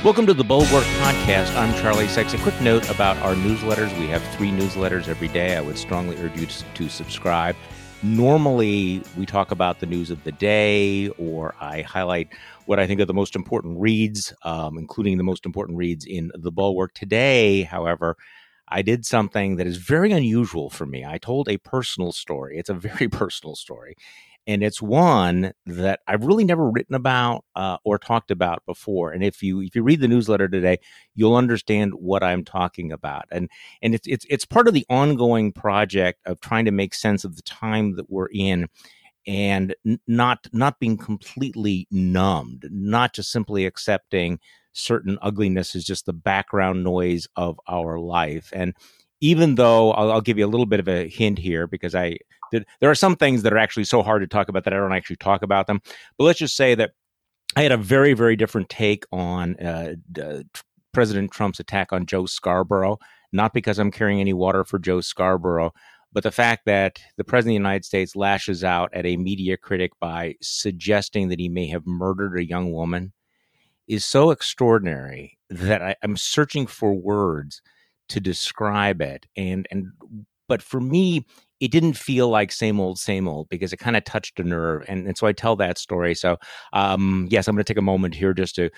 Welcome to the Bulwark Podcast. I'm Charlie Sykes. A quick note about our newsletters. We have 3 newsletters every day. I would strongly urge you to subscribe. Normally, we talk about the news of the day, or I highlight what I think are the most important reads, including the most important reads in the Bulwark. Today, however, I did something that is very unusual for me. I told a personal story. It's a very personal story. And it's one that I've really never written about or talked about before. And if you read the newsletter today, you'll understand what I'm talking about. And it's part of the ongoing project of trying to make sense of the time that we're in, and not being completely numbed, not just simply accepting certain ugliness as just the background noise of our life. And even though I'll give you a little bit of a hint here, because there are some things that are actually so hard to talk about that I don't actually talk about them. But let's just say that I had a very, very different take on President Trump's attack on Joe Scarborough, not because I'm carrying any water for Joe Scarborough, but the fact that the President of the United States lashes out at a media critic by suggesting that he may have murdered a young woman is so extraordinary that I'm searching for words to describe it. But for me, it didn't feel like same old, because it kind of touched a nerve. And so I tell that story. So, yes, I'm going to take a moment here just to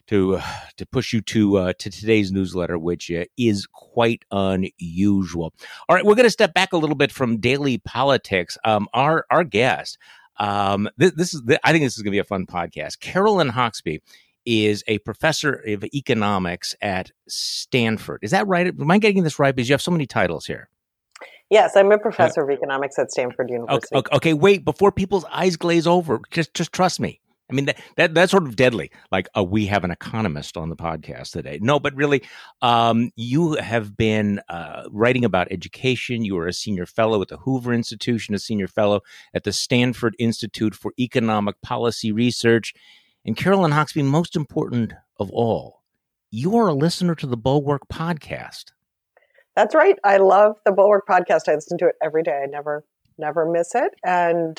push you to today's newsletter, which is quite unusual. All right, we're going to step back a little bit from daily politics. Our guest, I think this is going to be a fun podcast. Carolyn Hoxby is a professor of economics at Stanford. Is that right? Am I getting this right? Because you have so many titles here. Yes, I'm a professor of economics at Stanford University. Okay, wait, before people's eyes glaze over, just trust me. I mean, that's sort of deadly. Like, we have an economist on the podcast today. No, but really, you have been writing about education. You are a senior fellow at the Hoover Institution, a senior fellow at the Stanford Institute for Economic Policy Research. And Carolyn Hoxby, most important of all, you are a listener to the Bulwark Podcast. That's right. I love the Bulwark Podcast. I listen to it every day. I never miss it. And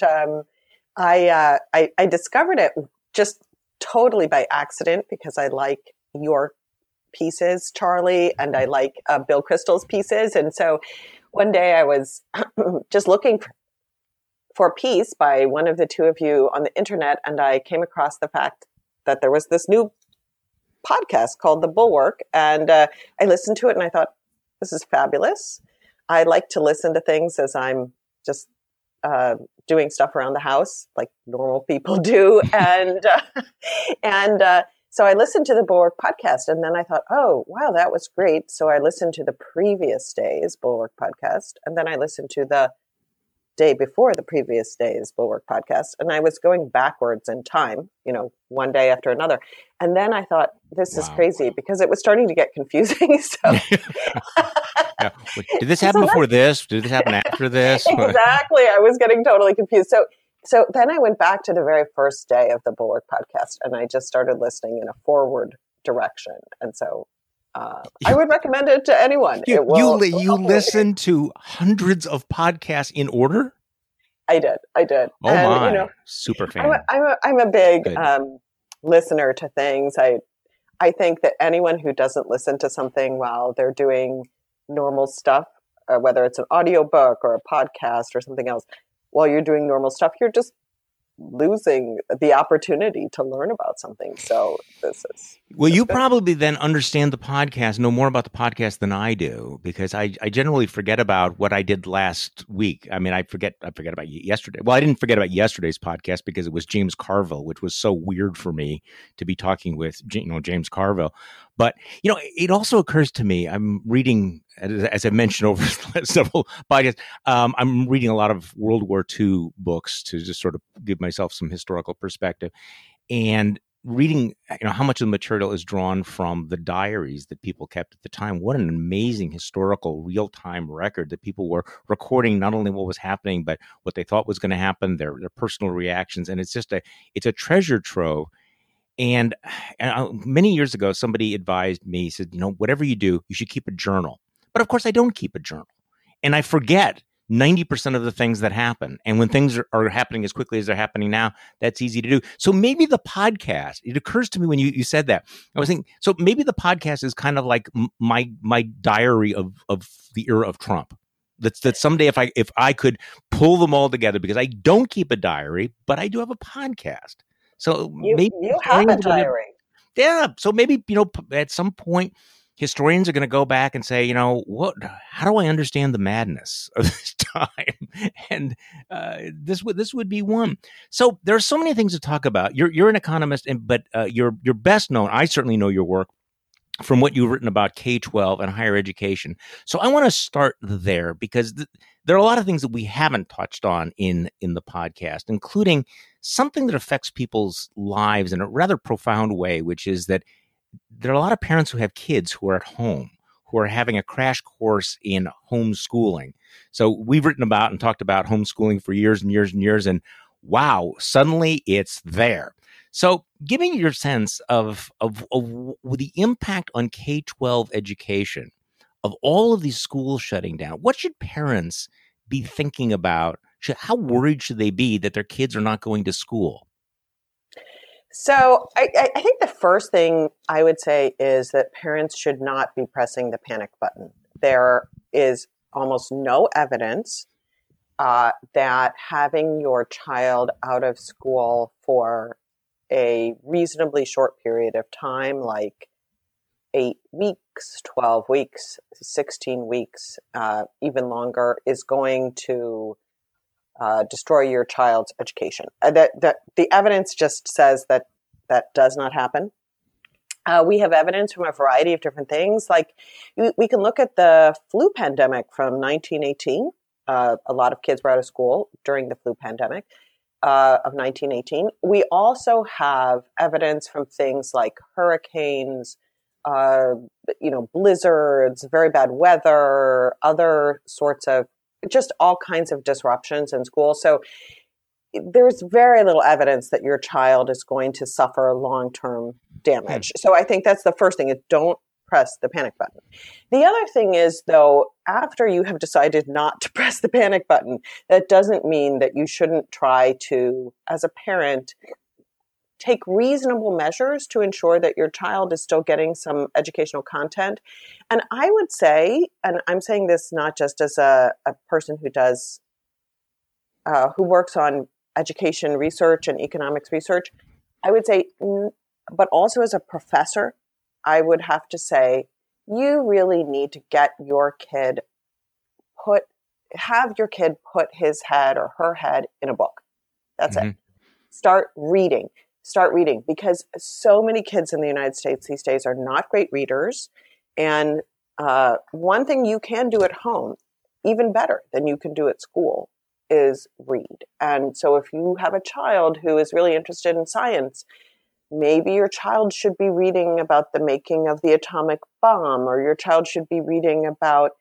I discovered it just totally by accident because I like your pieces, Charlie, and I like Bill Kristol's pieces. And so one day I was just looking for a piece by one of the two of you on the internet, and I came across the fact that there was this new podcast called The Bulwark, and I listened to it and I thought, this is fabulous. I like to listen to things as I'm just doing stuff around the house, like normal people do. And so I listened to the Bulwark Podcast, and then I thought, oh, wow, that was great. So I listened to the previous day's Bulwark Podcast, and then I listened to the day before the previous day's Bulwark Podcast. And I was going backwards in time, one day after another. And then I thought, this is crazy, because it was starting to get confusing. So yeah. Did this happen before this? Did this happen after this? Exactly. I was getting totally confused. So then I went back to the very first day of the Bulwark Podcast, and I just started listening in a forward direction. And so I would recommend it to anyone. You listen to hundreds of podcasts in order? I did. Oh, and, my. Super fan. I'm a big listener to things. I think that anyone who doesn't listen to something while they're doing normal stuff, whether it's an audiobook or a podcast or something else, while you're doing normal stuff, you're just losing the opportunity to learn about something. So this is... Well, you probably then understand the podcast, know more about the podcast than I do, because I generally forget about what I did last week. I mean, I forget about yesterday. Well, I didn't forget about yesterday's podcast because it was James Carville, which was so weird for me to be talking with, James Carville. But, it also occurs to me, I'm reading, as I mentioned over several podcasts, I'm reading a lot of World War II books to just sort of give myself some historical perspective, and reading, how much of the material is drawn from the diaries that people kept at the time. What an amazing historical real-time record that people were recording, not only what was happening, but what they thought was going to happen, their personal reactions. And it's a treasure trove. And many years ago, somebody advised me, said, whatever you do, you should keep a journal. But of course, I don't keep a journal. And I forget 90% of the things that happen. And when things are happening as quickly as they're happening now, that's easy to do. So maybe the podcast, it occurs to me when you said that, I was thinking, so maybe the podcast is kind of like my diary of the era of Trump. That someday if I could pull them all together, because I don't keep a diary, but I do have a podcast. So maybe you have a diary. Yeah. So maybe, at some point, historians are going to go back and say, how do I understand the madness of this time? And this would be one. So there are so many things to talk about. You're an economist, but you're best known. I certainly know your work from what you've written about K-12 and higher education. So I want to start there because there are a lot of things that we haven't touched on in the podcast, including something that affects people's lives in a rather profound way, which is that there are a lot of parents who have kids who are at home, who are having a crash course in homeschooling. So we've written about and talked about homeschooling for years and years and years, and wow, suddenly it's there. So give me your sense of the impact on K-12 education of all of these schools shutting down. What should parents be thinking about? How worried should they be that their kids are not going to school? So I think the first thing I would say is that parents should not be pressing the panic button. There is almost no evidence that having your child out of school for a reasonably short period of time, like 8 weeks, 12 weeks, 16 weeks, even longer, is going to destroy your child's education. That the evidence just says that does not happen. We have evidence from a variety of different things. Like we can look at the flu pandemic from 1918. A lot of kids were out of school during the flu pandemic of 1918. We also have evidence from things like hurricanes, blizzards, very bad weather, other sorts of just all kinds of disruptions in school. So there's very little evidence that your child is going to suffer long-term damage. So I think that's the first thing, is don't press the panic button. The other thing is, though, after you have decided not to press the panic button, that doesn't mean that you shouldn't try to, as a parent, take reasonable measures to ensure that your child is still getting some educational content. And I would say, and I'm saying this not just as a person who works on education research and economics research, I would say, but also as a professor, I would have to say, you really need to get your kid have your kid put his head or her head in a book. That's it. Start reading, because so many kids in the United States these days are not great readers. And one thing you can do at home, even better than you can do at school, is read. And so if you have a child who is really interested in science, maybe your child should be reading about the making of the atomic bomb, or your child should be reading about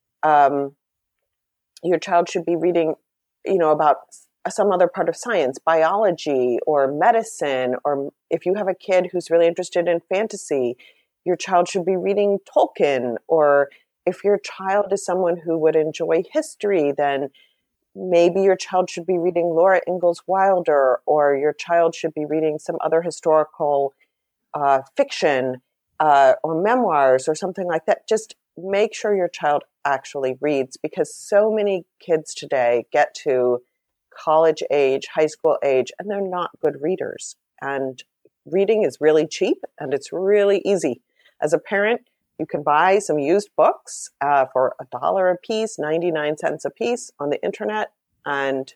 about some other part of science, biology or medicine. Or if you have a kid who's really interested in fantasy, your child should be reading Tolkien. Or if your child is someone who would enjoy history, then maybe your child should be reading Laura Ingalls Wilder, or your child should be reading some other historical fiction or memoirs or something like that. Just make sure your child actually reads, because so many kids today get to college age, high school age, and they're not good readers. And reading is really cheap and it's really easy. As a parent, you can buy some used books for $1 a piece, 99 cents a piece on the internet, and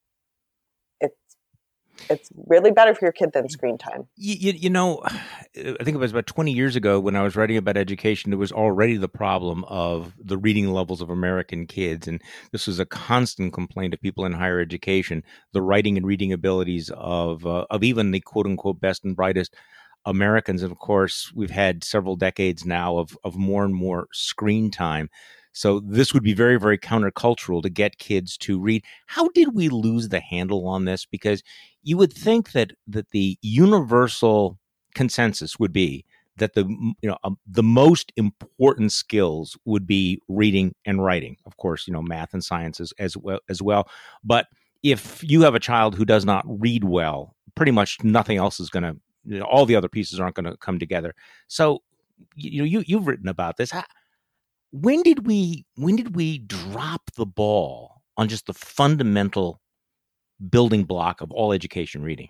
it's really better for your kid than screen time. I think it was about 20 years ago when I was writing about education, there was already the problem of the reading levels of American kids. And this was a constant complaint of people in higher education, the writing and reading abilities of even the quote unquote best and brightest Americans. And of course, we've had several decades now of more and more screen time. So this would be very, very countercultural to get kids to read. How did we lose the handle on this? Because you would think that the universal consensus would be that the most important skills would be reading and writing. Of course, math and science as well. But if you have a child who does not read well, pretty much nothing else is going to, all the other pieces aren't going to come together. So, you've written about this. When did we drop the ball on just the fundamental building block of all education, reading?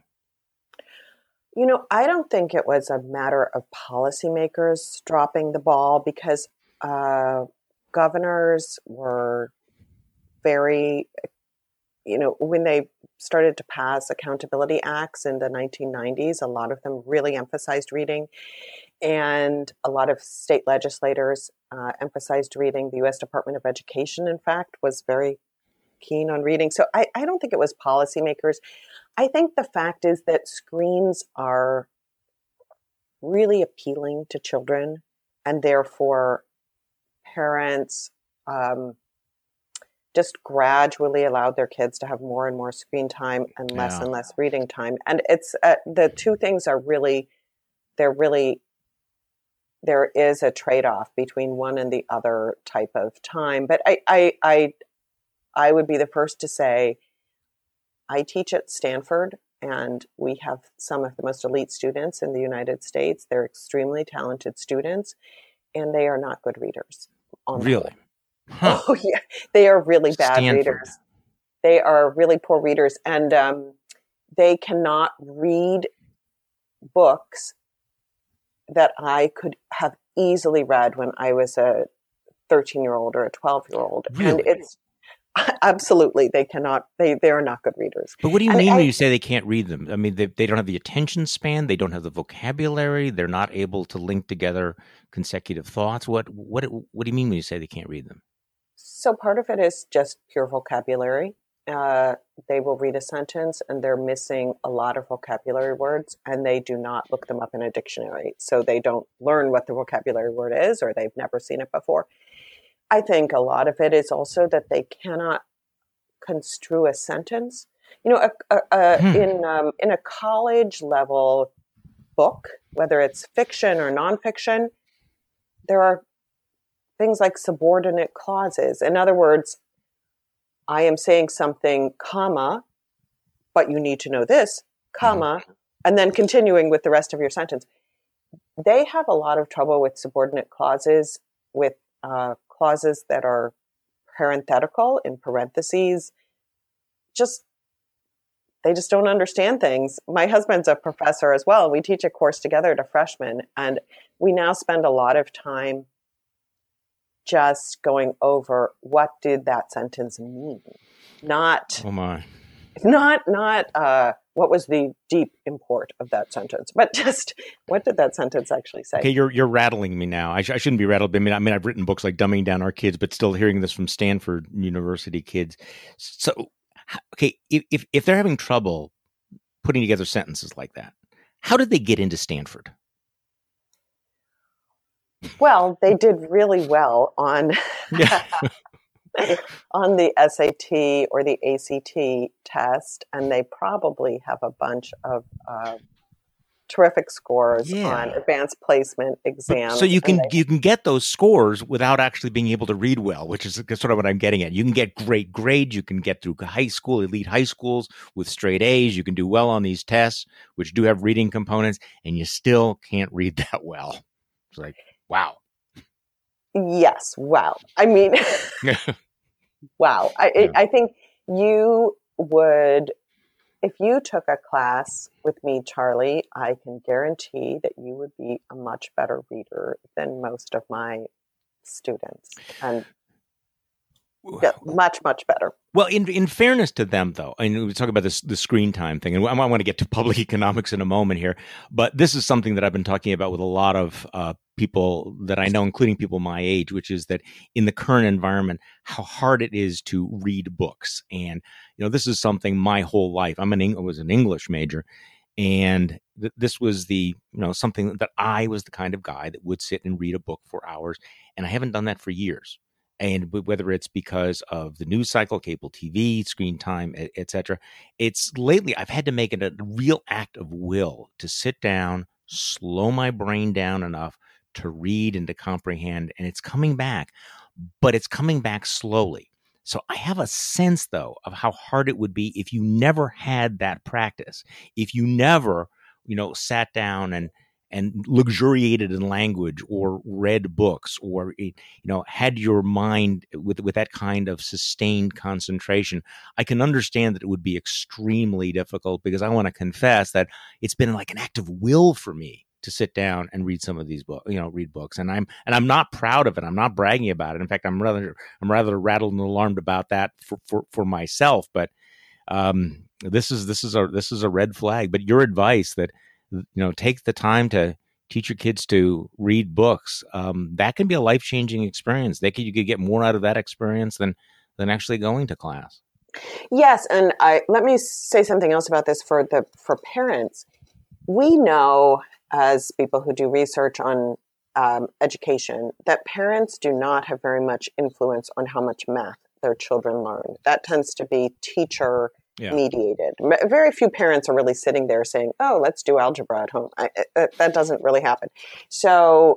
I don't think it was a matter of policymakers dropping the ball, because governors were very, when they started to pass accountability acts in the 1990s, a lot of them really emphasized reading. And a lot of state legislators emphasized reading. The U.S. Department of Education, in fact, was very keen on reading. So I don't think it was policymakers. I think the fact is that screens are really appealing to children, and therefore parents just gradually allowed their kids to have more and more screen time and less reading time. And it's the two things are really, there is a trade-off between one and the other type of time. But I would be the first to say, I teach at Stanford, and we have some of the most elite students in the United States. They're extremely talented students, and they are not good readers. Really? Huh. Oh, yeah. They are really bad Stanford. readers. They are really poor readers, and they cannot read books that I could have easily read when I was a 13-year-old or a 12-year-old. Really? And it's absolutely, they cannot, they are not good readers. But what do you mean when you say they can't read them? I mean, they don't have the attention span, they don't have the vocabulary, they're not able to link together consecutive thoughts. What do you mean when you say they can't read them? So part of it is just pure vocabulary. They will read a sentence and they're missing a lot of vocabulary words, and they do not look them up in a dictionary. So they don't learn what the vocabulary word is, or they've never seen it before. I think a lot of it is also that they cannot construe a sentence. In a college level book, whether it's fiction or nonfiction, there are things like subordinate clauses. In other words, I am saying something, comma, but you need to know this, comma, and then continuing with the rest of your sentence. They have a lot of trouble with subordinate clauses, with clauses that are parenthetical, in parentheses. They just don't understand things. My husband's a professor as well. We teach a course together to freshmen, and we now spend a lot of time just going over what did that sentence mean, not what was the deep import of that sentence, but just what did that sentence actually say. Okay, you're rattling me now. I shouldn't be rattled. I mean, I've written books like Dumbing Down Our Kids, but still hearing this from Stanford University kids. So, okay, if they're having trouble putting together sentences like that, how did they get into Stanford? Well, they did really well on on the SAT or the ACT test, and they probably have a bunch of terrific scores on advanced placement exams. So you can get those scores without actually being able to read well, which is sort of what I'm getting at. You can get great grades. You can get through high school, elite high schools with straight A's. You can do well on these tests, which do have reading components, and you still can't read that well. It's like, wow. Yes. Wow. I mean, wow. I think you would, if you took a class with me, Charlie, I can guarantee that you would be a much better reader than most of my students. And much, much better. Well, in fairness to them, though, I mean, we talk about the screen time thing, and I want to get to public economics in a moment here, but this is something that I've been talking about with a lot of people that I know, including people my age, which is that in the current environment, how hard it is to read books. And, this is something my whole life. I was an English major, and this was something that I was the kind of guy that would sit and read a book for hours, and I haven't done that for years. And whether it's because of the news cycle, cable TV, screen time, et cetera, it's lately I've had to make it a real act of will to sit down, slow my brain down enough to read and to comprehend, and it's coming back, but it's coming back slowly. So I have a sense, though, of how hard it would be if you never had that practice, if you never, sat down and luxuriated in language or read books or, had your mind with that kind of sustained concentration. I can understand that it would be extremely difficult, because I want to confess that it's been like an act of will for me to sit down and read some of these books, read books. And I'm not proud of it. I'm not bragging about it. In fact, I'm rather rattled and alarmed about that for myself. But this is a red flag. But your advice that, take the time to teach your kids to read books, that can be a life-changing experience. You could get more out of that experience than actually going to class. Yes, and let me say something else about this for parents. We know, as people who do research on education, that parents do not have very much influence on how much math their children learn. That tends to be teacher mediated. Very few parents are really sitting there saying, "Oh, let's do algebra at home." That doesn't really happen. So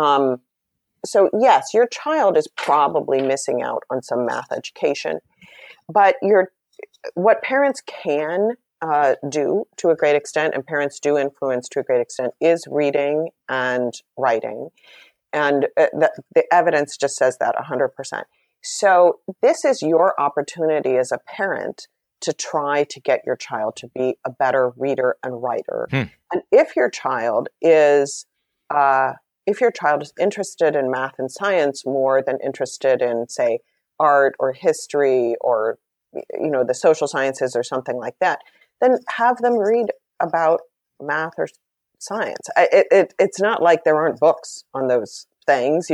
yes, your child is probably missing out on some math education, but what parents can do to a great extent, and parents do influence to a great extent, is reading and writing. And the evidence just says that 100%. So this is your opportunity as a parent to try to get your child to be a better reader and writer. And if your child is interested in math and science more than interested in, say, art or history or the social sciences or something like that, then have them read about math or science. It's not like there aren't books on those things.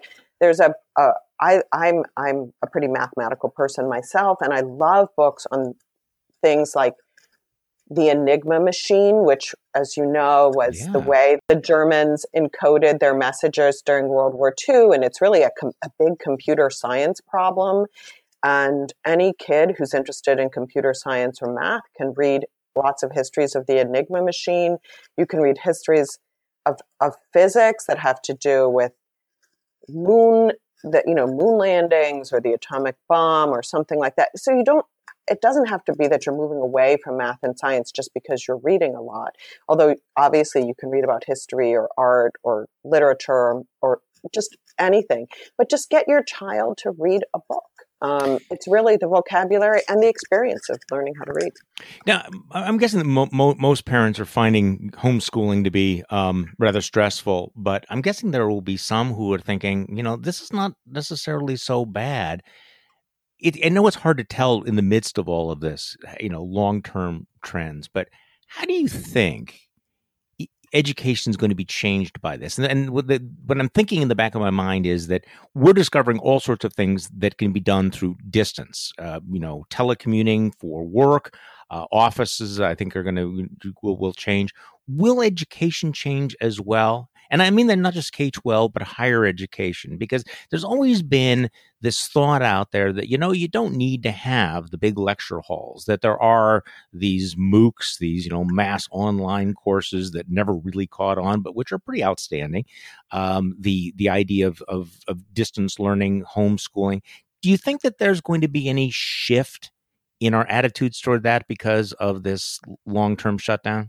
I'm a pretty mathematical person myself, and I love books on things like the Enigma machine, which, as you know, was the way the Germans encoded their messages during World War II. And it's really a big computer science problem. And any kid who's interested in computer science or math can read lots of histories of the Enigma machine. You can read histories of physics that have to do with moon landings or the atomic bomb or something like that. So it doesn't have to be that you're moving away from math and science just because you're reading a lot. Although obviously you can read about history or art or literature or just anything, but just get your child to read a book. It's really the vocabulary and the experience of learning how to read. Now, I'm guessing that most parents are finding homeschooling to be rather stressful, but I'm guessing there will be some who are thinking, this is not necessarily so bad. I know it's hard to tell in the midst of all of this, long-term trends, but how do you think education is going to be changed by this? And what I'm thinking in the back of my mind is that we're discovering all sorts of things that can be done through distance, telecommuting for work, offices, I think will change. Will education change as well? And I mean that not just K-12, but higher education, because there's always been this thought out there that, you don't need to have the big lecture halls, that there are these MOOCs, these, mass online courses that never really caught on, but which are pretty outstanding. The idea of distance learning, homeschooling. Do you think that there's going to be any shift in our attitudes toward that because of this long-term shutdown?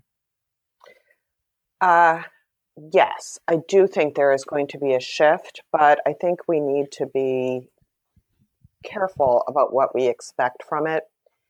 Yes, I do think there is going to be a shift, but I think we need to be careful about what we expect from it.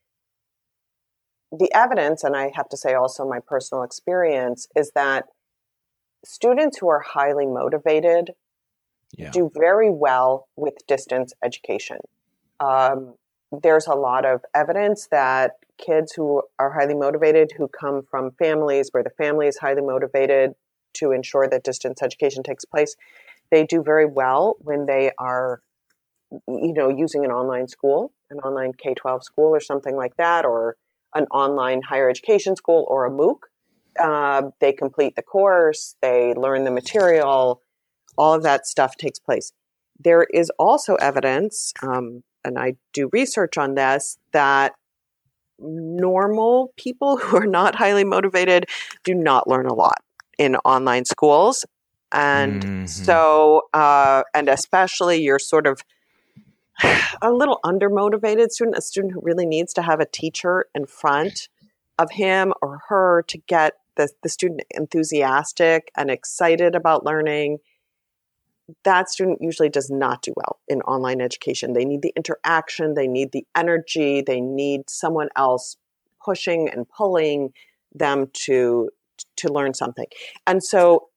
The evidence, and I have to say also my personal experience, is that students who are highly motivated do very well with distance education. There's a lot of evidence that kids who are highly motivated, who come from families where the family is highly motivated to ensure that distance education takes place, they do very well when they are, using an online school, an online K-12 school or something like that, or an online higher education school or a MOOC. They complete the course, they learn the material, all of that stuff takes place. There is also evidence, and I do research on this, that normal people who are not highly motivated do not learn a lot. in online schools. And so, and especially you're sort of a little undermotivated student, a student who really needs to have a teacher in front of him or her to get the student enthusiastic and excited about learning. That student usually does not do well in online education. They need the interaction, they need the energy, they need someone else pushing and pulling them to learn something. And so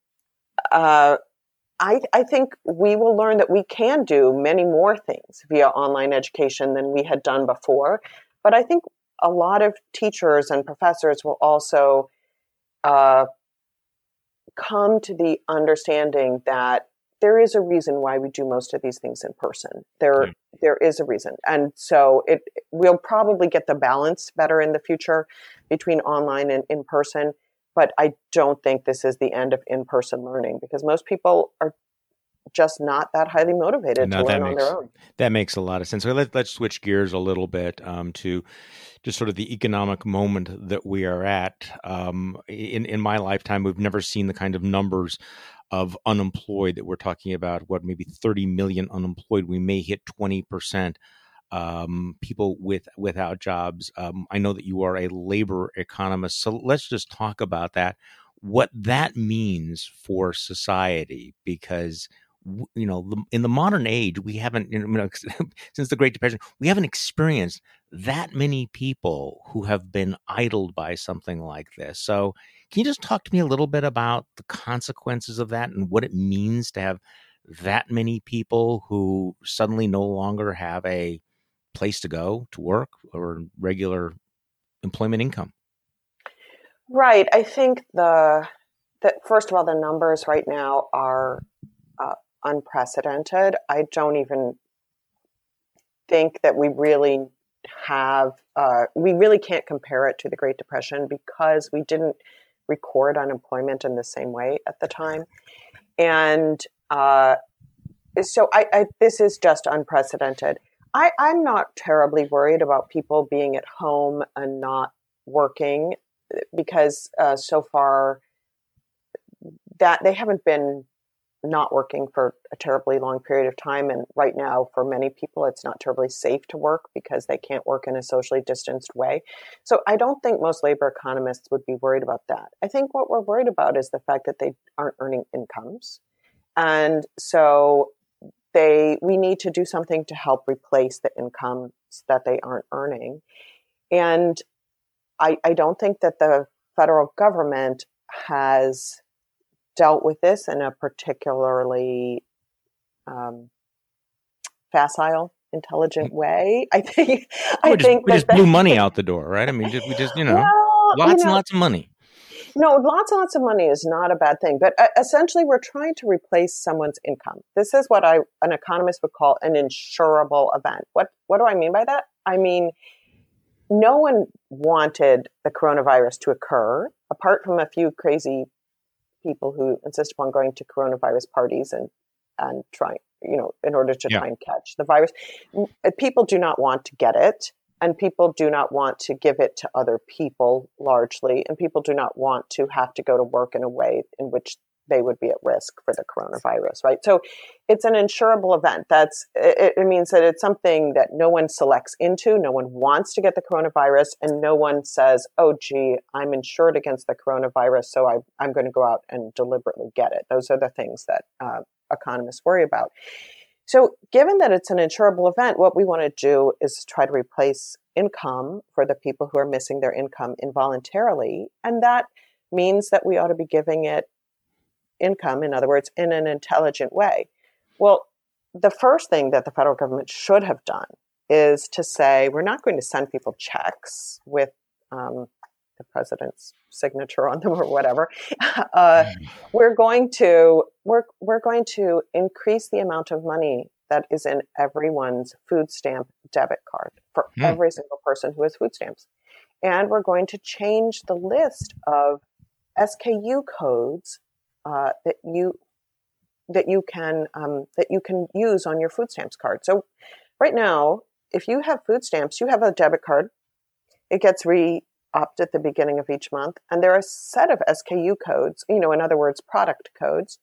I think we will learn that we can do many more things via online education than we had done before. But I think a lot of teachers and professors will also come to the understanding that there is a reason why we do most of these things in person. There is a reason. And so we'll probably get the balance better in the future between online and in person. But I don't think this is the end of in-person learning, because most people are just not that highly motivated to learn on their own. That makes a lot of sense. So let's switch gears a little bit to just sort of the economic moment that we are at. In my lifetime, we've never seen the kind of numbers of unemployed that we're talking about. What, maybe 30 million unemployed? We may hit 20%. People without jobs. I know that you are a labor economist, so let's just talk about that. What that means for society, because in the modern age, we haven't, since the Great Depression, we haven't experienced that many people who have been idled by something like this. So can you just talk to me a little bit about the consequences of that and what it means to have that many people who suddenly no longer have a place to go to work or regular employment income? Right. I think that first of all, the numbers right now are unprecedented. I don't even think that we really have, we really can't compare it to the Great Depression because we didn't record unemployment in the same way at the time. And so this is just unprecedented. I'm not terribly worried about people being at home and not working because so far that they haven't been not working for a terribly long period of time. And right now, for many people, it's not terribly safe to work because they can't work in a socially distanced way. So I don't think most labor economists would be worried about that. I think what we're worried about is the fact that they aren't earning incomes. And so we need to do something to help replace the incomes that they aren't earning. And I don't think that the federal government has dealt with this in a particularly facile, intelligent way. I think we just blew money out the door, right? I mean, we just lots and lots of money. No, lots and lots of money is not a bad thing, but essentially we're trying to replace someone's income. This is what an economist would call an insurable event. What do I mean by that? I mean, no one wanted the coronavirus to occur, apart from a few crazy people who insist upon going to coronavirus parties and trying, in order to try and catch the virus. People do not want to get it, and people do not want to give it to other people largely, and people do not want to have to go to work in a way in which they would be at risk for the coronavirus, right? So it's an insurable event. It means that it's something that no one selects into, no one wants to get the coronavirus, and no one says, oh, gee, I'm insured against the coronavirus, so I'm going to go out and deliberately get it. Those are the things that economists worry about. So given that it's an insurable event, what we want to do is try to replace income for the people who are missing their income involuntarily, and that means that we ought to be giving it income, in other words, in an intelligent way. Well, the first thing that the federal government should have done is to say, we're not going to send people checks with the president's signature on them or whatever. We're going to increase the amount of money that is in everyone's food stamp debit card for every single person who has food stamps. And we're going to change the list of SKU codes that you can use on your food stamps card. So right now, if you have food stamps, you have a debit card. It gets up at the beginning of each month, and there are a set of SKU codes, in other words, product codes,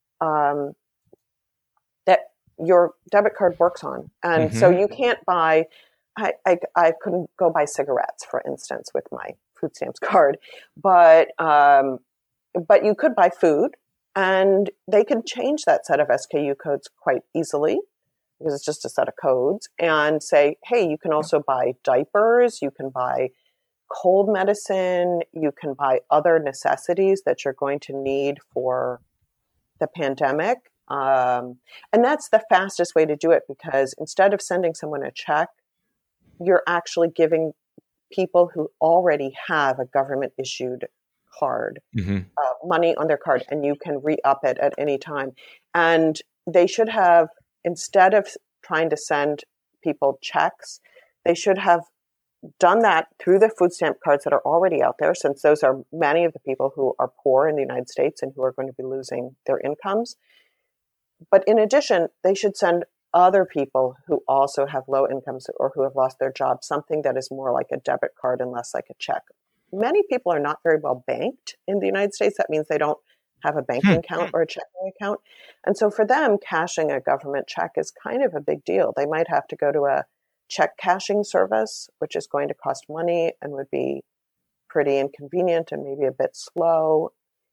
that your debit card works on. And so you can't buy, I couldn't go buy cigarettes, for instance, with my food stamps card, but you could buy food, and they can change that set of SKU codes quite easily because it's just a set of codes, and say, hey, you can also buy diapers, you can buy cold medicine, you can buy other necessities that you're going to need for the pandemic. And that's the fastest way to do it, because instead of sending someone a check, you're actually giving people who already have a government issued card money on their card, and you can re-up it at any time. And they should have, instead of trying to send people checks, they should have done that through the food stamp cards that are already out there, since those are many of the people who are poor in the United States and who are going to be losing their incomes. But in addition, they should send other people who also have low incomes or who have lost their jobs something that is more like a debit card and less like a check. Many people are not very well banked in the United States. That means they don't have a banking account or a checking account. And so for them, cashing a government check is kind of a big deal. They might have to go to a check cashing service, which is going to cost money and would be pretty inconvenient and maybe a bit slow.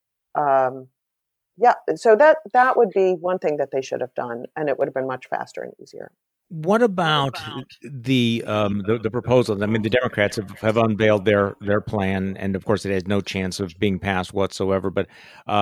So that would be one thing that they should have done, and it would have been much faster and easier. What about the proposal? I mean, the Democrats have unveiled their plan, and of course, it has no chance of being passed whatsoever. But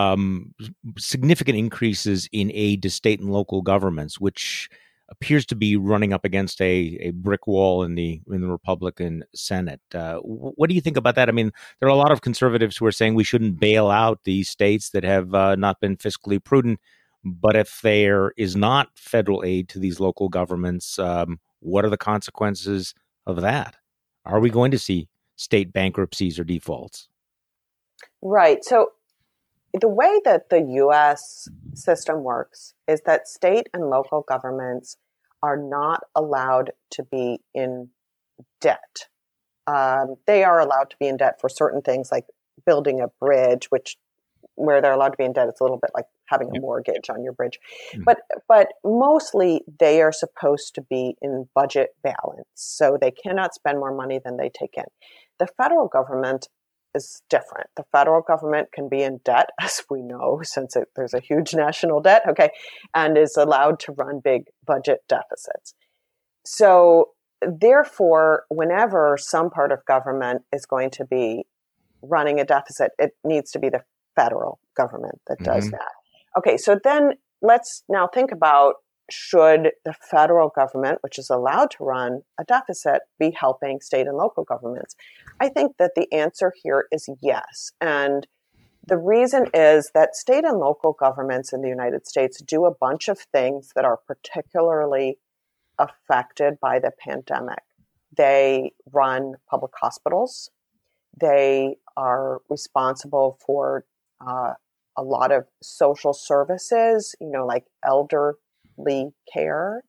significant increases in aid to state and local governments, which appears to be running up against a brick wall in the Republican Senate. What do you think about that? I mean, there are a lot of conservatives who are saying we shouldn't bail out these states that have not been fiscally prudent. But if there is not federal aid to these local governments, what are the consequences of that? Are we going to see state bankruptcies or defaults? Right. So the way that the U.S. system works is that state and local governments are not allowed to be in debt. They are allowed to be in debt for certain things like building a bridge, where they're allowed to be in debt, it's a little bit like having a mortgage on your bridge. But mostly they are supposed to be in budget balance. So they cannot spend more money than they take in. The federal government is different. The federal government can be in debt, as we know, since there's a huge national debt, and is allowed to run big budget deficits. So therefore, whenever some part of government is going to be running a deficit, it needs to be the federal government that does that. Okay, so then let's now think about, should the federal government, which is allowed to run a deficit, be helping state and local governments? I think that the answer here is yes. And the reason is that state and local governments in the United States do a bunch of things that are particularly affected by the pandemic. They run public hospitals. They are responsible for a lot of social services, like elderly care.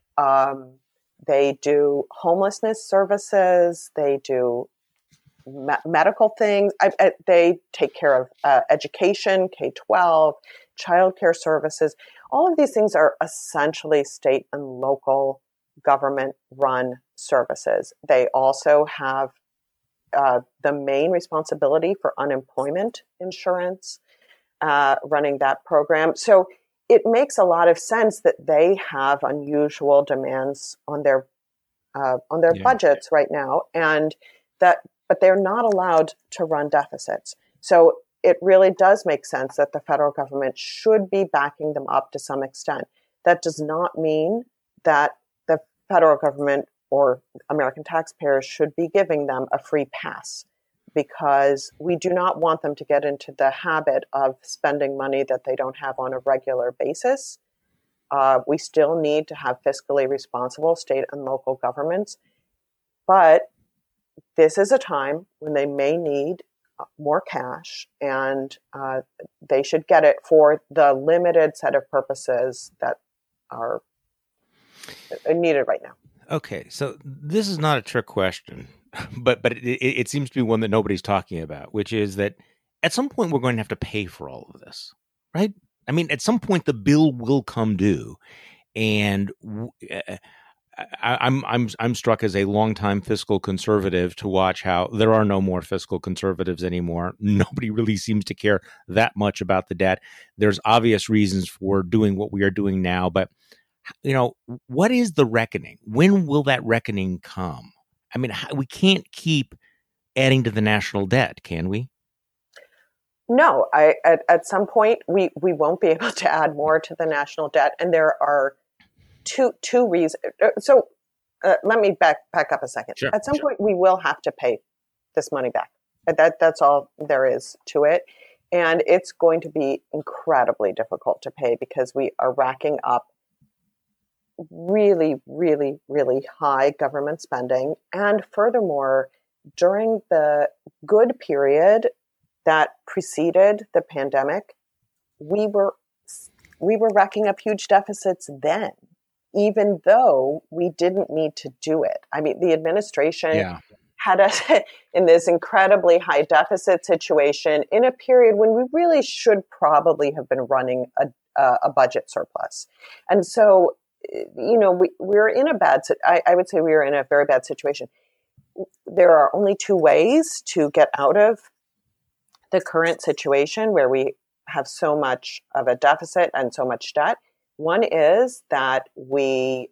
They do homelessness services. They do medical things. They take care of education, K-12, childcare services. All of these things are essentially state and local government-run services. They also have the main responsibility for unemployment insurance, running that program. So it makes a lot of sense that they have unusual demands on their budgets right now, but they're not allowed to run deficits. So it really does make sense that the federal government should be backing them up to some extent. That does not mean that the federal government or American taxpayers should be giving them a free pass, because we do not want them to get into the habit of spending money that they don't have on a regular basis. We still need to have fiscally responsible state and local governments, but this is a time when they may need more cash, and they should get it for the limited set of purposes that are needed right now. Okay, so this is not a trick question. but it seems to be one that nobody's talking about, which is that at some point we're going to have to pay for all of this, right? I mean, at some point the bill will come due, and I'm struck as a longtime fiscal conservative to watch how there are no more fiscal conservatives anymore. Nobody really seems to care that much about the debt. There's obvious reasons for doing what we are doing now, but what is the reckoning? When will that reckoning come? I mean, we can't keep adding to the national debt, can we? No, at some point we won't be able to add more to the national debt, and there are two reasons. So let me back up a second. Sure, at some point we will have to pay this money back. That's all there is to it, and it's going to be incredibly difficult to pay because we are racking up really, really, really high government spending. And furthermore, during the good period that preceded the pandemic, we were racking up huge deficits then, even though we didn't need to do it. I mean, the administration had us in this incredibly high deficit situation in a period when we really should probably have been running a budget surplus. And so, we're in I would say we are in a very bad situation. There are only two ways to get out of the current situation where we have so much of a deficit and so much debt. One is that we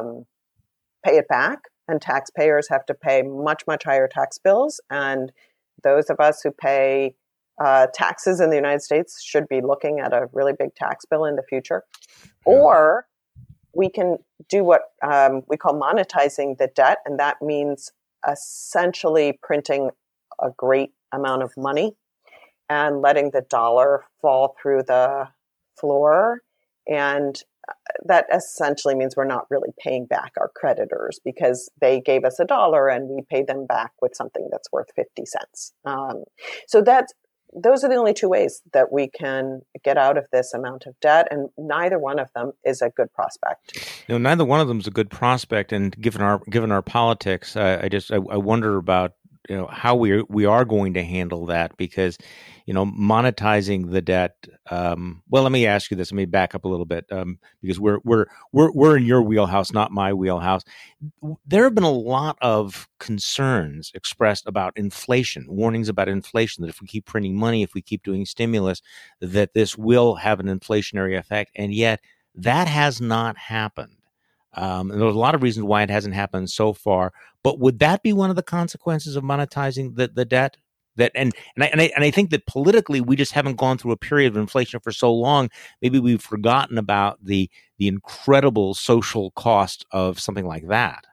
pay it back, and taxpayers have to pay much, much higher tax bills. And those of us who pay taxes in the United States should be looking at a really big tax bill in the future. Or we can do what we call monetizing the debt, and that means essentially printing a great amount of money and letting the dollar fall through the floor. And that essentially means we're not really paying back our creditors because they gave us $1 and we paid them back with something that's worth 50 cents. So those are the only two ways that we can get out of this amount of debt, and neither one of them is a good prospect. No, neither one of them is a good prospect, and given our politics, I wonder about how we are going to handle that, because monetizing the debt. Well, let me ask you this. Let me back up a little bit, because we're in your wheelhouse, not my wheelhouse. There have been a lot of concerns expressed about inflation, warnings about inflation, that if we keep printing money, if we keep doing stimulus, that this will have an inflationary effect, and yet that has not happened. And there's a lot of reasons why it hasn't happened so far. But would that be one of the consequences of monetizing the debt? And I think that politically we just haven't gone through a period of inflation for so long. Maybe we've forgotten about the incredible social cost of something like that.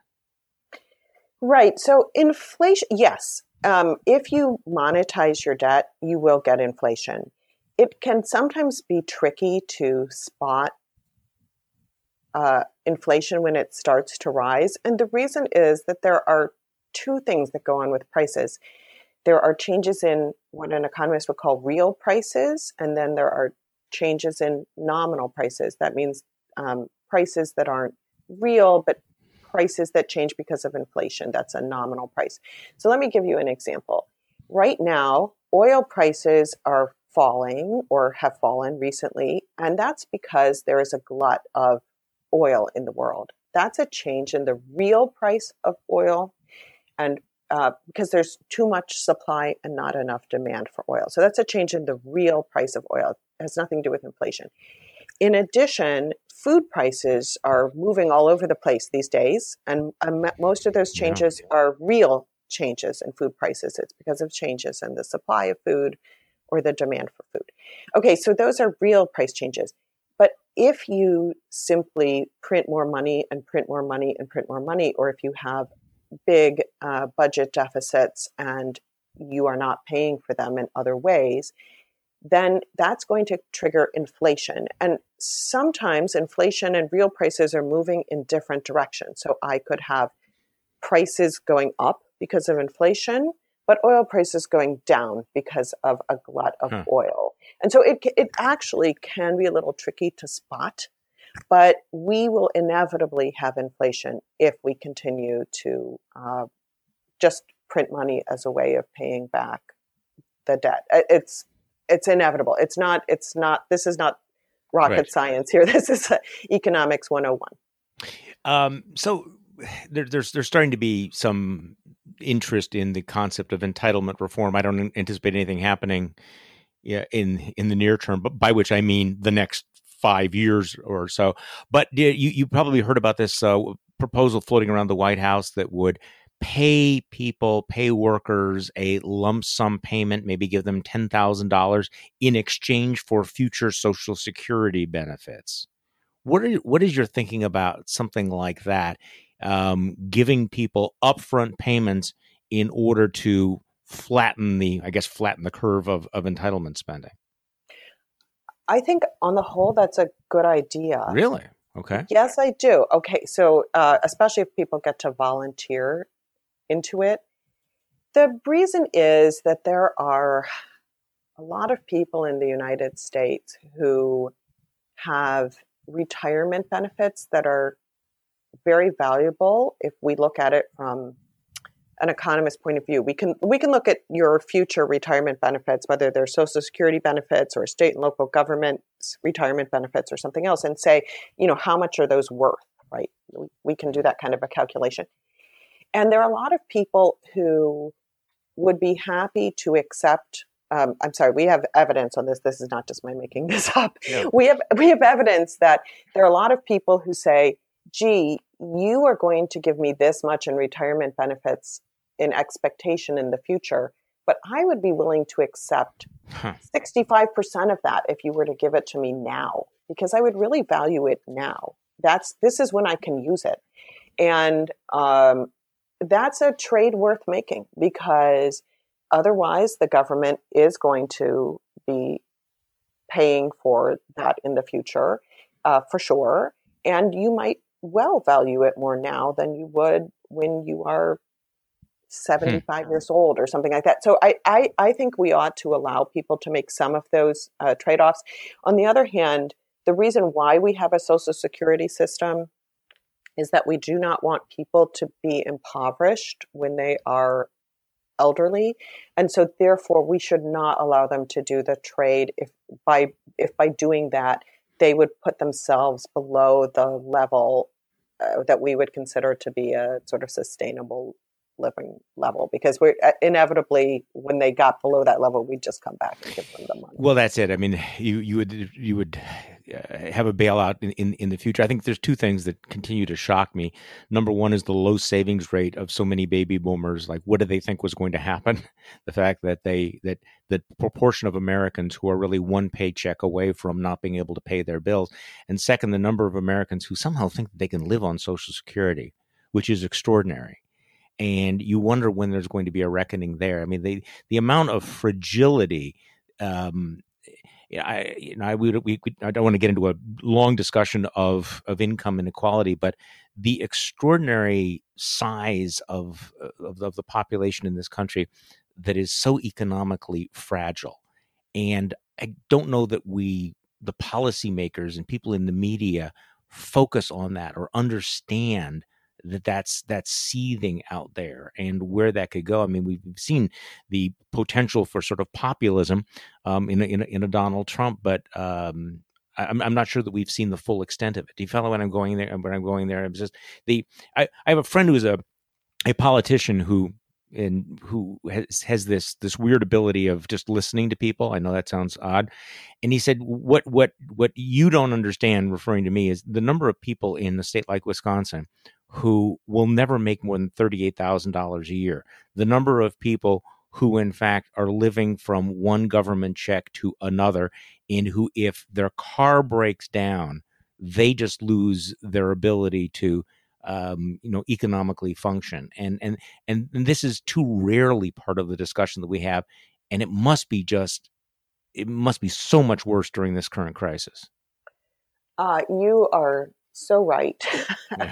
Right. So inflation, yes. If you monetize your debt, you will get inflation. It can sometimes be tricky to spot inflation when it starts to rise. And the reason is that there are two things that go on with prices. There are changes in what an economist would call real prices, and then there are changes in nominal prices. That means prices that aren't real, but prices that change because of inflation. That's a nominal price. So let me give you an example. Right now, oil prices are falling or have fallen recently, and that's because there is a glut of oil in the world. That's a change in the real price of oil, and because there's too much supply and not enough demand for oil. So that's a change in the real price of oil. It has nothing to do with inflation. In addition, food prices are moving all over the place these days, and most of those changes are real changes in food prices. It's because of changes in the supply of food or the demand for food. Okay, so those are real price changes. But if you simply print more money and print more money and print more money, or if you have big budget deficits and you are not paying for them in other ways, then that's going to trigger inflation. And sometimes inflation and real prices are moving in different directions. So I could have prices going up because of inflation, but oil prices going down because of a glut of oil. And so it actually can be a little tricky to spot, but we will inevitably have inflation if we continue to just print money as a way of paying back the debt. It's inevitable. It's not, this is not rocket science here. This is economics 101. So there's starting to be some interest in the concept of entitlement reform. I don't anticipate anything happening in the near term, but by which I mean the next 5 years or so. But you probably heard about this proposal floating around the White House that would pay workers a lump sum payment, maybe give them $10,000 in exchange for future Social Security benefits. What is your thinking about something like that? Giving people upfront payments in order to flatten the curve of entitlement spending. I think on the whole, that's a good idea. Really? Okay. Yes, I do. Okay. So, especially if people get to volunteer into it. The reason is that there are a lot of people in the United States who have retirement benefits that are very valuable if we look at it from an economist point of view. We can look at your future retirement benefits, whether they're Social Security benefits or state and local government's retirement benefits or something else, and say, how much are those worth, right? We can do that kind of a calculation. And there are a lot of people who would be happy to accept. I'm sorry, we have evidence on this. This is not just my making this up. Yeah. We have evidence that there are a lot of people who say, gee, you are going to give me this much in retirement benefits in expectation in the future, but I would be willing to accept 65% of that if you were to give it to me now, because I would really value it now. This is when I can use it. And that's a trade worth making, because otherwise the government is going to be paying for that in the future, for sure. And you might well value it more now than you would when you are 75 years old or something like that. So I think we ought to allow people to make some of those trade-offs. On the other hand, the reason why we have a Social Security system is that we do not want people to be impoverished when they are elderly. And so therefore we should not allow them to do the trade if by doing that, they would put themselves below the level that we would consider to be a sort of sustainable living level, because we're inevitably, when they got below that level, we'd just come back and give them the money. Well, that's it. I mean, you would have a bailout in the future. I think there's two things that continue to shock me. Number one is the low savings rate of so many baby boomers. Like, what did they think was going to happen? The fact that the proportion of Americans who are really one paycheck away from not being able to pay their bills. And second, the number of Americans who somehow think that they can live on Social Security, which is extraordinary. And you wonder when there's going to be a reckoning there. I mean, the amount of fragility. I don't want to get into a long discussion of income inequality, but the extraordinary size of the population in this country that is so economically fragile. And I don't know that the policymakers and people in the media focus on that or understand that's seething out there and where that could go. I mean, we've seen the potential for sort of populism in a Donald Trump, but I'm not sure that we've seen the full extent of it. Do you follow when I'm going there? I'm just I have a friend who is a politician who has this weird ability of just listening to people. I know that sounds odd. And he said, what you don't understand, referring to me, is the number of people in a state like Wisconsin who will never make more than $38,000 a year. The number of people who, in fact, are living from one government check to another, and who, if their car breaks down, they just lose their ability to economically function. And this is too rarely part of the discussion that we have. And it must be so much worse during this current crisis. You are so right. Yeah.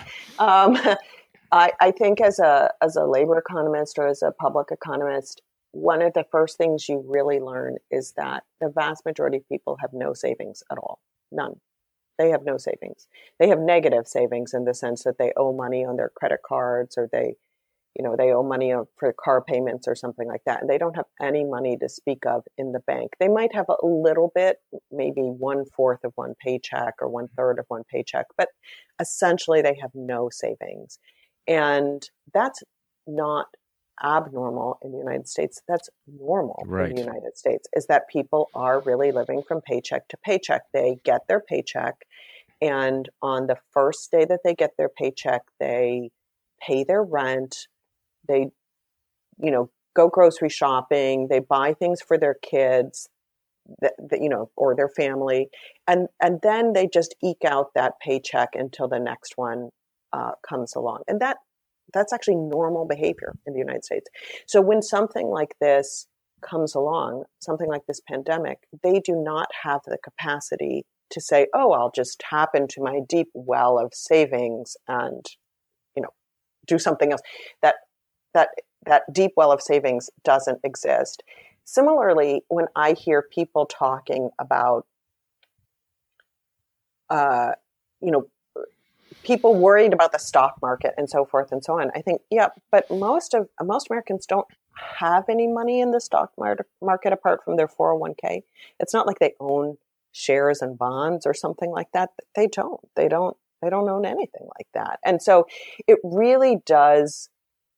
I think as a labor economist or as a public economist, one of the first things you really learn is that the vast majority of people have no savings at all. None. They have no savings. They have negative savings in the sense that they owe money on their credit cards, or they, they owe money for car payments or something like that, and they don't have any money to speak of in the bank. They might have a little bit, maybe 1/4 of one paycheck or 1/3 of one paycheck, but essentially they have no savings. And that's not abnormal in the United States. That's normal Right. in the United States, is that people are really living from paycheck to paycheck. They get their paycheck, and on the first day that they get their paycheck, they pay their rent, they, go grocery shopping, they buy things for their kids, or their family, and then they just eke out that paycheck until the next one comes along, and that's actually normal behavior in the United States. So when something like this comes along, something like this pandemic, they do not have the capacity to say, "Oh, I'll just tap into my deep well of savings and, do something else." That deep well of savings doesn't exist. Similarly, when I hear people talking about, people worried about the stock market and so forth and so on, I think, yeah, but most Americans don't have any money in the stock market apart from their 401k. It's not like they own shares and bonds or something like that. They don't own anything like that. And so it really does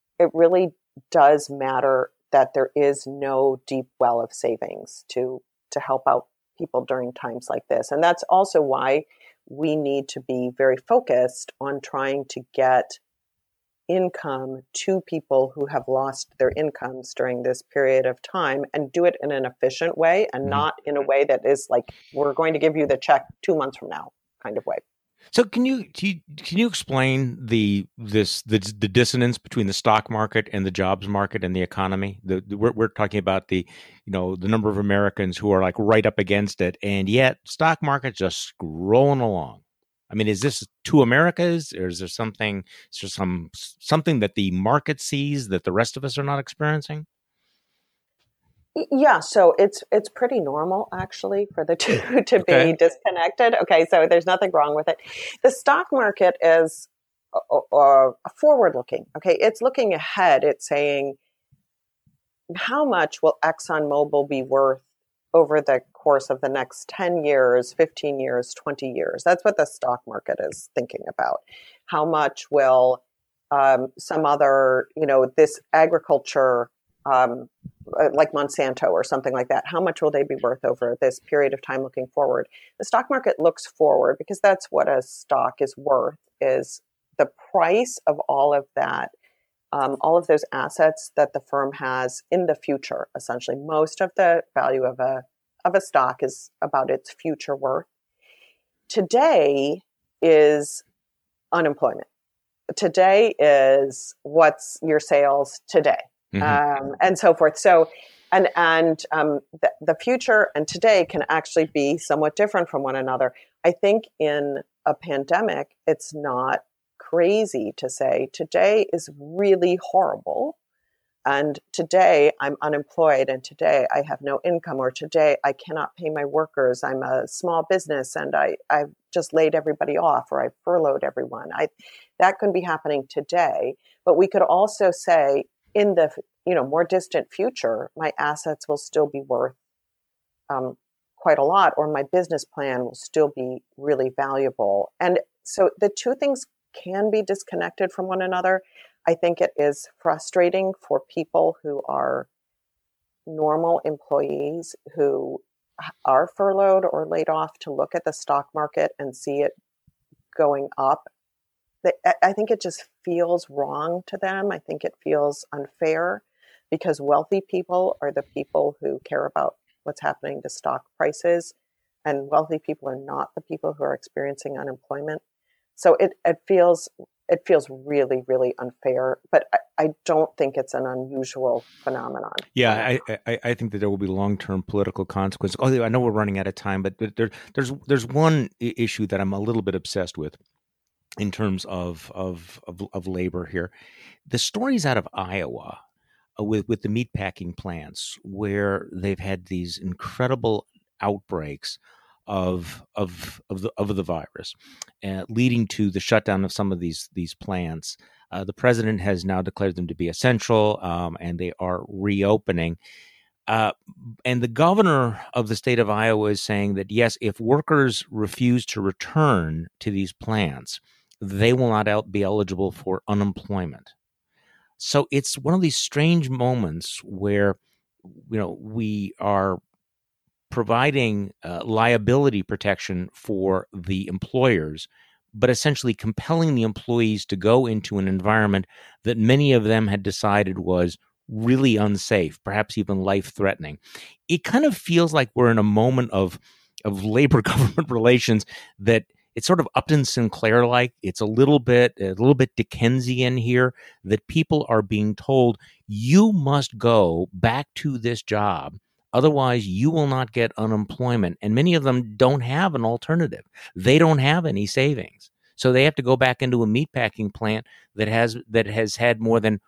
matter that there is no deep well of savings to help out people during times like this. And that's also why we need to be very focused on trying to get income to people who have lost their incomes during this period of time, and do it in an efficient way, and not in a way that is like, we're going to give you the check 2 months from now kind of way. So can you explain the dissonance between the stock market and the jobs market and the economy? We're talking about the number of Americans who are like right up against it, and yet stock market just rolling along. I mean, is this two Americas, or is there something that the market sees that the rest of us are not experiencing? Yeah, so it's pretty normal actually for the two to be disconnected. Okay, so there's nothing wrong with it. The stock market is forward looking. Okay, it's looking ahead. It's saying, how much will ExxonMobil be worth over the course of the next 10 years, 15 years, 20 years? That's what the stock market is thinking about. How much will some other, this agriculture, like Monsanto or something like that, how much will they be worth over this period of time looking forward? The stock market looks forward because that's what a stock is worth, is the price of all of that, all of those assets that the firm has in the future. Essentially, most of the value of a stock is about its future worth. Today is unemployment. Today is what's your sales today. And so forth. So, the future and today can actually be somewhat different from one another. I think in a pandemic, it's not crazy to say today is really horrible, and today I'm unemployed, and today I have no income, or today I cannot pay my workers. I'm a small business and I've just laid everybody off, or I've furloughed everyone. That could be happening today, but we could also say, in the more distant future, my assets will still be worth quite a lot, or my business plan will still be really valuable. And so the two things can be disconnected from one another. I think it is frustrating for people who are normal employees who are furloughed or laid off to look at the stock market and see it going up. I think it just feels wrong to them. I think it feels unfair, because wealthy people are the people who care about what's happening to stock prices, and wealthy people are not the people who are experiencing unemployment. So it feels really, really unfair, but I don't think it's an unusual phenomenon. Yeah, I think that there will be long-term political consequences. Oh, I know we're running out of time, but there's one issue that I'm a little bit obsessed with in terms of labor here. The stories out of Iowa with the meatpacking plants, where they've had these incredible outbreaks of the virus, leading to the shutdown of some of these plants. The president has now declared them to be essential, and they are reopening. And the governor of the state of Iowa is saying that, yes, if workers refuse to return to these plants, they will not be eligible for unemployment. So it's one of these strange moments where, we are providing liability protection for the employers, but essentially compelling the employees to go into an environment that many of them had decided was really unsafe, perhaps even life-threatening. It kind of feels like we're in a moment of labor-government relations that it's sort of Upton Sinclair-like. It's a little bit Dickensian here, that people are being told, you must go back to this job, otherwise you will not get unemployment. And many of them don't have an alternative. They don't have any savings. So they have to go back into a meatpacking plant that has had more than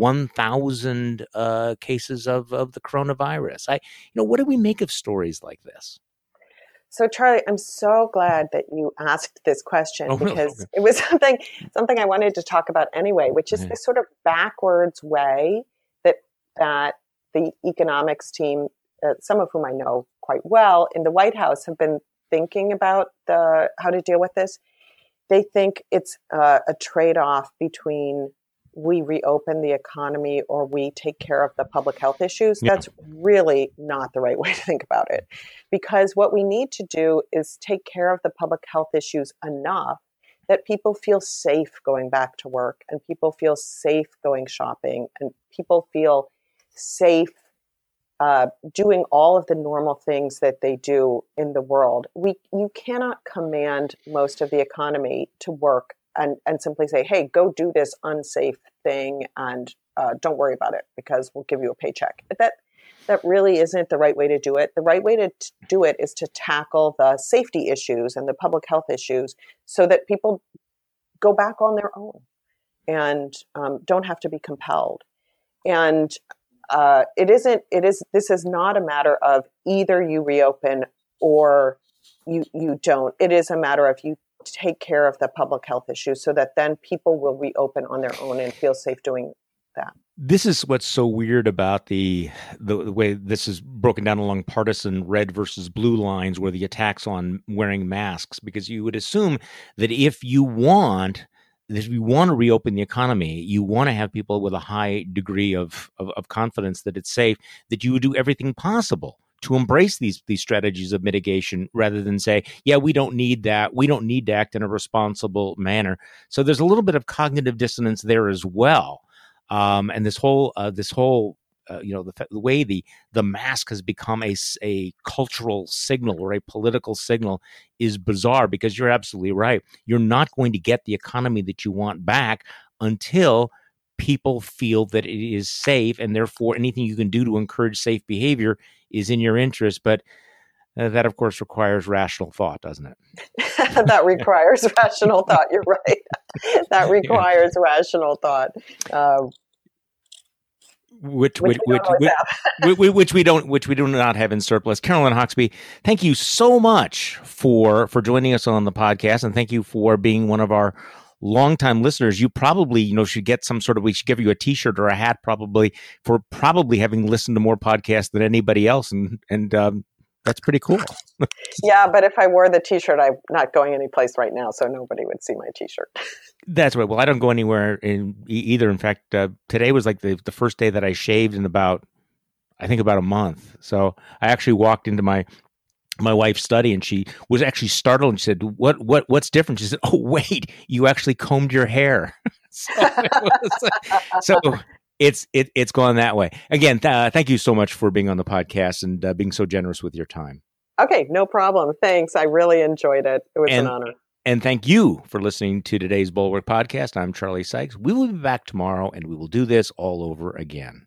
1,000 cases of the coronavirus. What do we make of stories like this? So, Charlie, I'm so glad that you asked this question, because okay. It was something I wanted to talk about anyway, which is this sort of backwards way that the economics team, some of whom I know quite well in the White House, have been thinking about how to deal with this. They think it's a trade-off between we reopen the economy or we take care of the public health issues. Yeah. That's really not the right way to think about it, because what we need to do is take care of the public health issues enough that people feel safe going back to work, and people feel safe going shopping, and people feel safe doing all of the normal things that they do in the world. You cannot command most of the economy to work and simply say, hey, go do this unsafe thing and don't worry about it because we'll give you a paycheck. That really isn't the right way to do it. The right way to do it is to tackle the safety issues and the public health issues so that people go back on their own and don't have to be compelled. And this is not a matter of either you reopen or you don't. It is a matter of you take care of the public health issues so that then people will reopen on their own and feel safe doing that. This is what's so weird about the way this is broken down along partisan red versus blue lines, where the attacks on wearing masks, because you would assume that if you want to reopen the economy, you want to have people with a high degree of confidence that it's safe, that you would do everything possible to embrace these strategies of mitigation, rather than say, yeah, we don't need that. We don't need to act in a responsible manner. So there's a little bit of cognitive dissonance there as well. And this whole the way the mask has become a cultural signal or a political signal is bizarre, because you're absolutely right. You're not going to get the economy that you want back until people feel that it is safe, and therefore anything you can do to encourage safe behavior is in your interest. But that, of course, requires rational thought, doesn't it? That requires rational thought. You're right. That requires rational thought. Which we do not have in surplus. Carolyn Hoxby, thank you so much for joining us on the podcast, and thank you for being one of our longtime listeners. You probably should get we should give you a T-shirt or a hat for having listened to more podcasts than anybody else, and that's pretty cool. Yeah, but if I wore the T-shirt, I'm not going anyplace right now, so nobody would see my T-shirt. That's right. Well, I don't go anywhere either. In fact, today was like the first day that I shaved in about a month. So I actually walked into my wife's study, and she was actually startled, and she said, what's different? She said, oh, wait, you actually combed your hair. So it's gone that way. Again, thank you so much for being on the podcast and being so generous with your time. Okay, no problem. Thanks. I really enjoyed it. It was an honor. And thank you for listening to today's Bulwark Podcast. I'm Charlie Sykes. We will be back tomorrow, and we will do this all over again.